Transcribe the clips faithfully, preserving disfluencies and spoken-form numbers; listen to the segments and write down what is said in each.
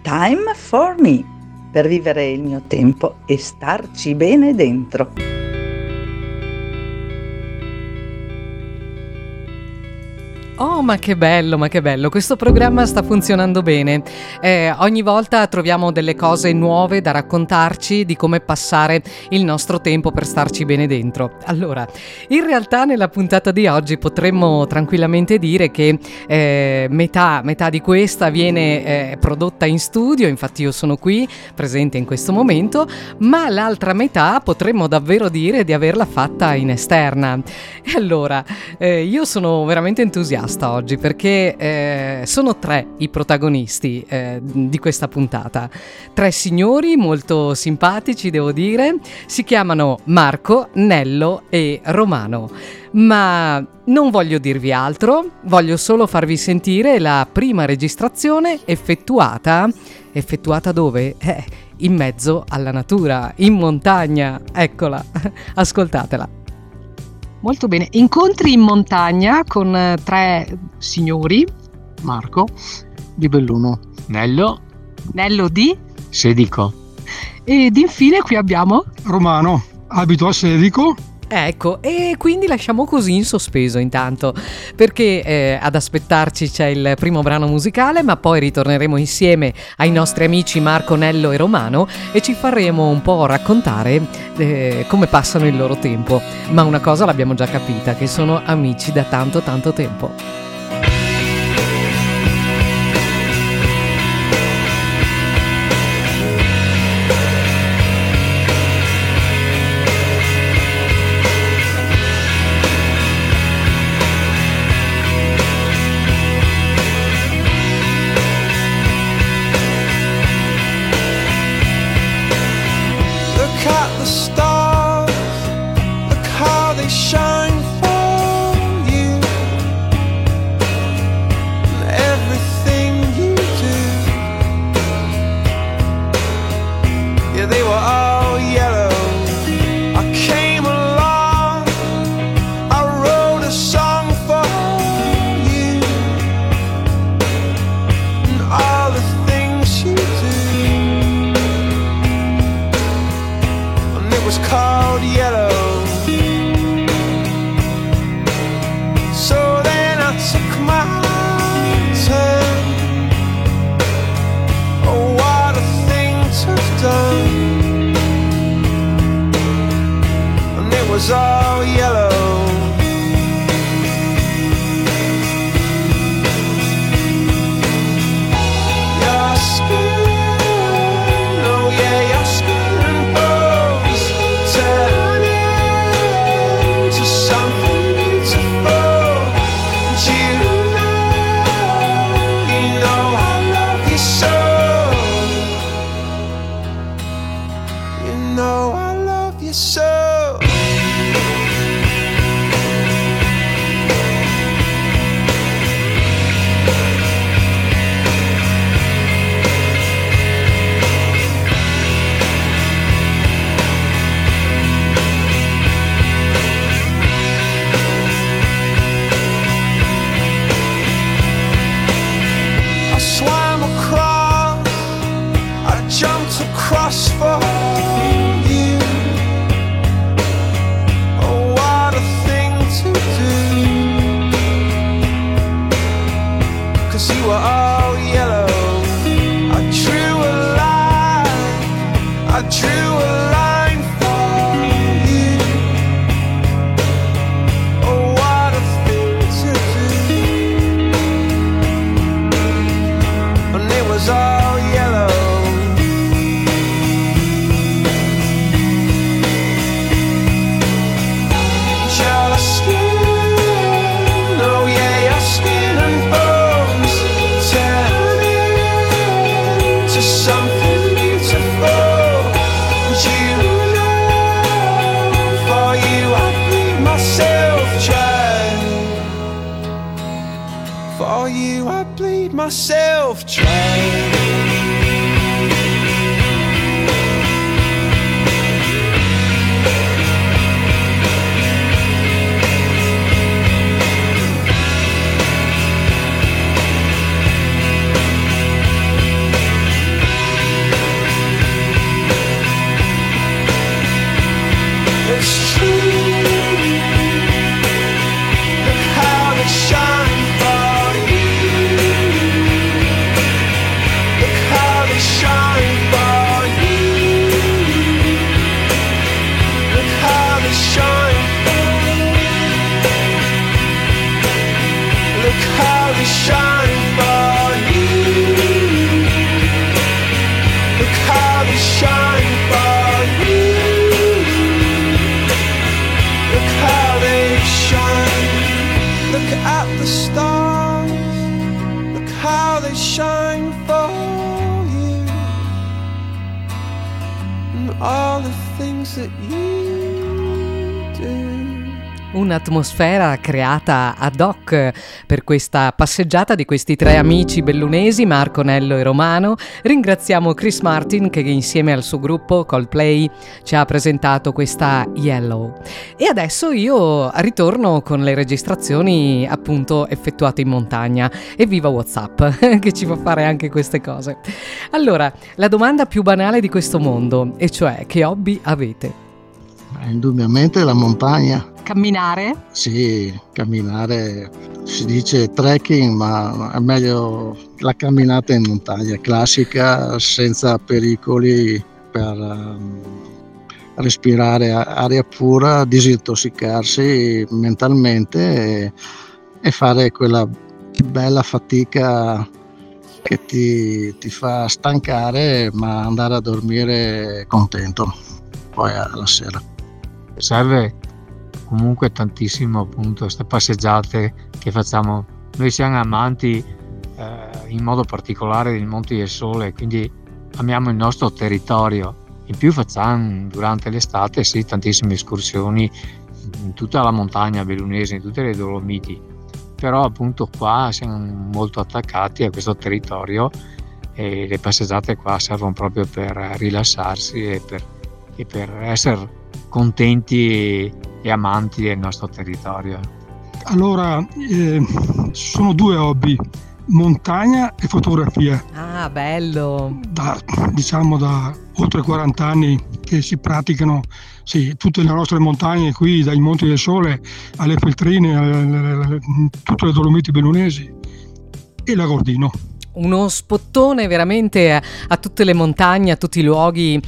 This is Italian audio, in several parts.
Time for Me, per vivere il mio tempo e starci bene dentro. Oh, ma che bello, ma che bello, questo programma sta funzionando bene. Eh, ogni volta troviamo delle cose nuove da raccontarci di come passare il nostro tempo per starci bene dentro. Allora, in realtà nella puntata di oggi potremmo tranquillamente dire che eh, metà, metà di questa viene eh, prodotta in studio, infatti io sono qui presente in questo momento, ma l'altra metà potremmo davvero dire di averla fatta in esterna. E allora, eh, io sono veramente entusiasta oggi perché eh, sono tre i protagonisti eh, di questa puntata. Tre signori molto simpatici, devo dire. Si chiamano Marco, Nello e Romano. Ma non voglio dirvi altro, voglio solo farvi sentire la prima registrazione effettuata. Effettuata dove? Eh, in mezzo alla natura, in montagna. Eccola, ascoltatela. Molto bene, incontri in montagna con tre signori. Marco di Belluno, Nello, Nello di Sedico. Ed infine qui abbiamo Romano, abito a Sedico. Ecco, e quindi lasciamo così in sospeso intanto, perché eh, ad aspettarci c'è il primo brano musicale, ma poi ritorneremo insieme ai nostri amici Marco, Nello e Romano e ci faremo un po' raccontare eh, come passano il loro tempo. Ma una cosa l'abbiamo già capita, che sono amici da tanto tanto tempo. they shine for you, and all the things that you do. Un'atmosfera creata ad hoc per questa passeggiata di questi tre amici bellunesi, Marco, Nello e Romano. Ringraziamo Chris Martin che insieme al suo gruppo Coldplay ci ha presentato questa Yellow. E adesso io ritorno con le registrazioni appunto effettuate in montagna. Evviva WhatsApp che ci fa fare anche queste cose. Allora, la domanda più banale di questo mondo, e cioè: che hobby avete? Indubbiamente la montagna. Camminare? Sì, camminare, si dice trekking, ma è meglio la camminata in montagna, classica, senza pericoli, per um, respirare aria pura, disintossicarsi mentalmente e, e fare quella bella fatica che ti, ti fa stancare, ma andare a dormire contento poi alla sera. Serve comunque tantissimo appunto queste passeggiate che facciamo. Noi siamo amanti eh, in modo particolare dei Monti del Sole, quindi amiamo il nostro territorio. In più facciamo durante l'estate sì tantissime escursioni in tutta la montagna bellunese, in tutte le Dolomiti, però appunto qua siamo molto attaccati a questo territorio e le passeggiate qua servono proprio per rilassarsi e per, e per essere contenti e amanti del nostro territorio. Allora, eh, sono due hobby, montagna e fotografia. Ah, bello! Da, diciamo da oltre quaranta anni che si praticano, sì, tutte le nostre montagne qui, dai Monti del Sole alle Feltrine, alle, alle, tutte le Dolomiti bellunesi e l'Agordino. Uno spottone veramente a, a tutte le montagne, a tutti i luoghi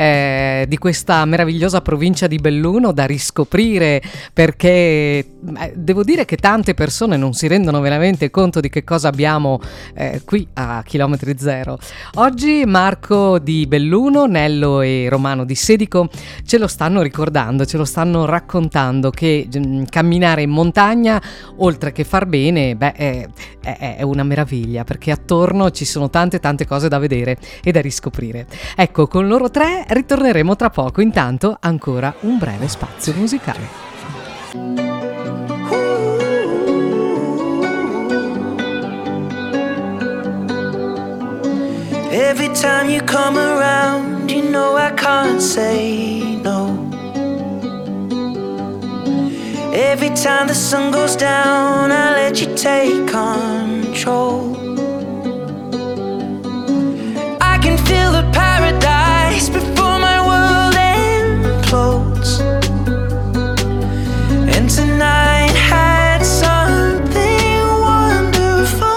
eh, di questa meravigliosa provincia di Belluno da riscoprire, perché eh, devo dire che tante persone non si rendono veramente conto di che cosa abbiamo eh, qui a Chilometri Zero. Oggi Marco di Belluno, Nello e Romano di Sedico ce lo stanno ricordando, ce lo stanno raccontando che mh, camminare in montagna, oltre che far bene, beh, è, è, è una meraviglia, perché attorno ci sono tante tante cose da vedere e da riscoprire. Ecco, con loro tre ritorneremo tra poco. Intanto ancora un breve spazio musicale. Every time you come around, you know I can't say no. Every time the sun goes down, I let you take control. I can feel the paradise before my world implodes. And tonight had something wonderful.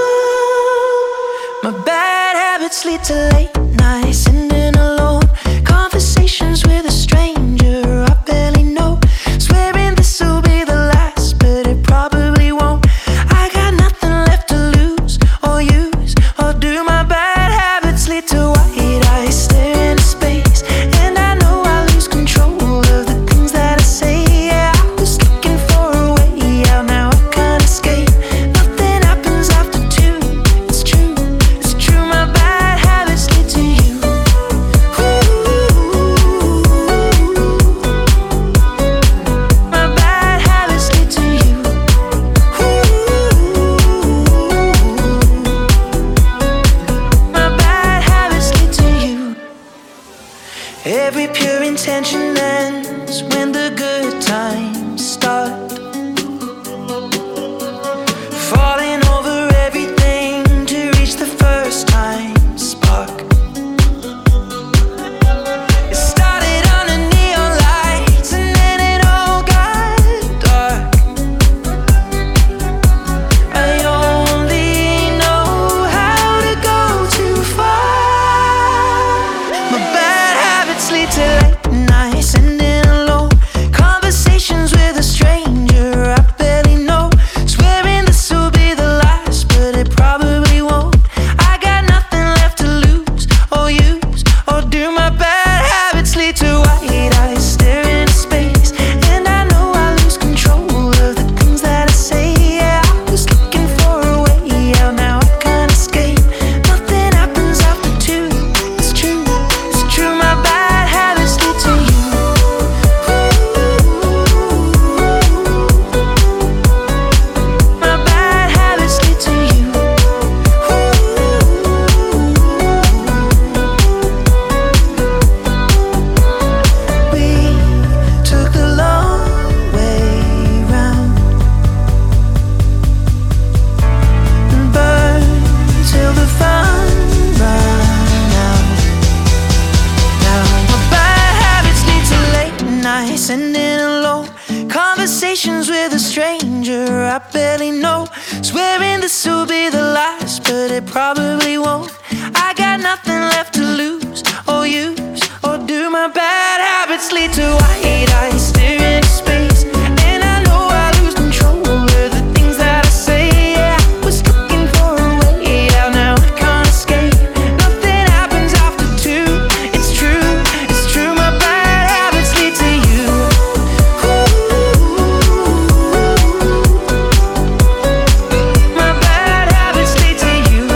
My bad habits lead to late nights, sitting alone, conversations with a stranger I barely know, swearing this will be the last, but it probably won't. I got nothing left to lose or use or do. My bad habits lead to white eyes stare into space, and I know I lose control of the things that I say. Yeah, I was looking for a way out, now I can't escape. Nothing happens after two, it's true, it's true. My bad habits lead to you. Ooh, my bad habits lead to you. Ooh, my bad habits lead to you. Every pure intention ends when the good times start. Falling over everything to reach the first time spark. It started under neon lights and then it all got dark. I only know how to go too far. My bad habits lead to late nights, sending alone. Conversations with a stranger I barely know. Swearing this will be the last, but it probably won't. I got nothing left to lose or use, or do my bad habits lead to white eyes staring into space? And I know I lose control of the things that I say. Yeah, I was looking for a way out, now I can't escape. Nothing happens after two. It's true, it's true. My bad habits lead to you. My bad habits lead to you.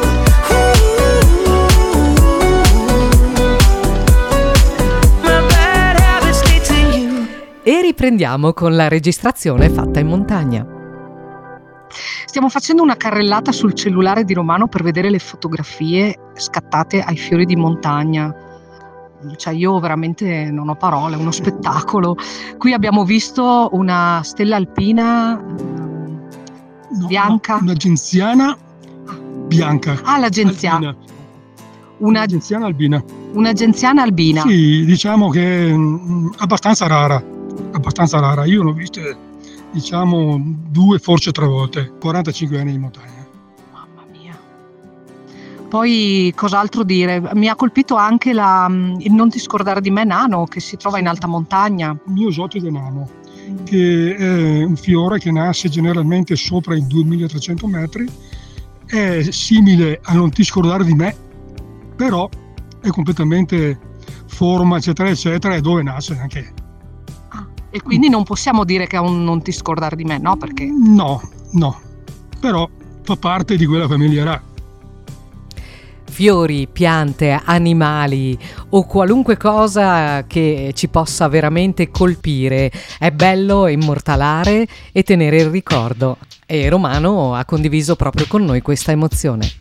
My bad habits lead to you. E riprendiamo con la registrazione fatta in montagna. Stiamo facendo una carrellata sul cellulare di Romano per vedere le fotografie scattate ai fiori di montagna. Cioè io veramente non ho parole, è uno spettacolo. Qui abbiamo visto una stella alpina ehm, No, bianca. Una genziana bianca. Ah, la genziana. Albina. Una, Una genziana albina. una genziana albina. Sì, diciamo che è mm, abbastanza rara. Abbastanza rara. Io l'ho vista, diciamo, due, forse tre volte. quarantacinque anni di montagna. Mamma mia. Poi cos'altro dire? Mi ha colpito anche la, il Non ti scordare di me nano che si trova in alta montagna. Il mio esotico nano, che è un fiore che nasce generalmente sopra i duemilatrecento metri, è simile a Non ti scordare di me, però è completamente forma eccetera eccetera, e dove nasce anche. Ah, e quindi non possiamo dire che è un Non ti scordare di me, no? Perché No, no, però fa parte di quella famiglia là. Fiori, piante, animali o qualunque cosa che ci possa veramente colpire. È bello immortalare e tenere il ricordo. E Romano ha condiviso proprio con noi questa emozione.